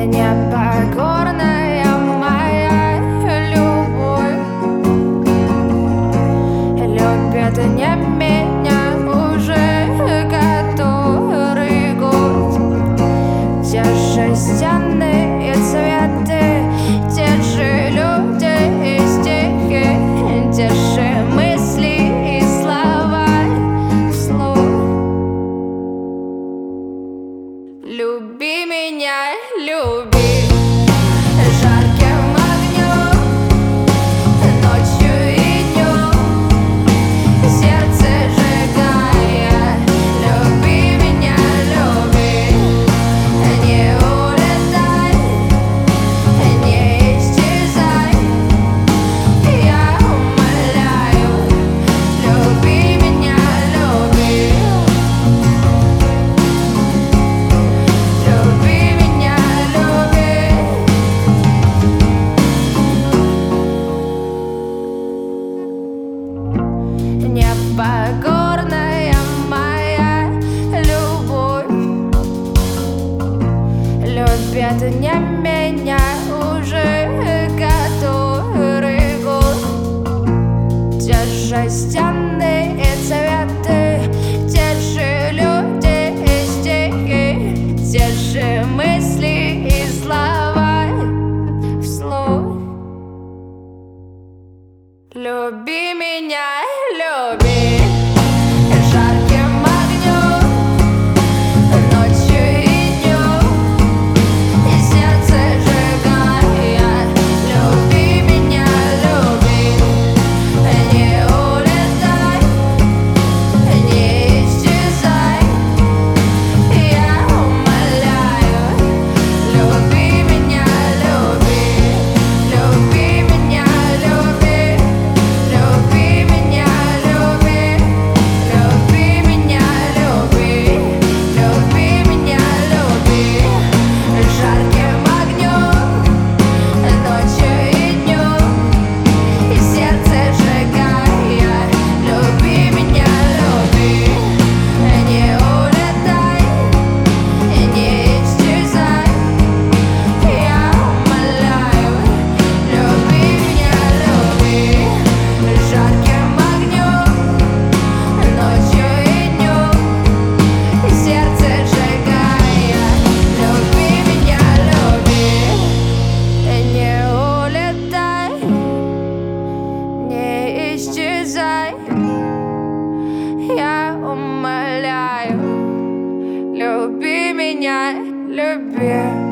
Непокорная моя любовь любит не меня уже который год. Те же стены и цветы, те же люди и стихи, те же мысли и слова вслух. Люби меня, люби. Жарким огнем, ночью и днем, сердце сжигая. Люби меня, люби. Не улетай, не исчезай. Я умоляю, люби меня, люби. Люби меня, люби. Непокорная моя любовь любит не меня уже который год. Те же стены и цветы, те же люди и стихи, те же мысли и слова вслух. Люби меня, люби. Жарким огнем, ночью и днем, сердце сжигая. Люби меня, люби. Не улетай, не исчезай. Я умоляю, люби меня, люби. Люби меня, люби. Люби меня, люби. Люби меня, люби. Люби меня, люби. Жарким огнем, ночью и днем, и сердце сжигая. Люби меня, люби. Не улетай, не исчезай. Я умоляю, люби меня, люби. Жарким огнем, ночью и днем, и сердце сжигая. Люби меня, люби. Не улетай, не исчезай. Я умоляю, люби меня, люби.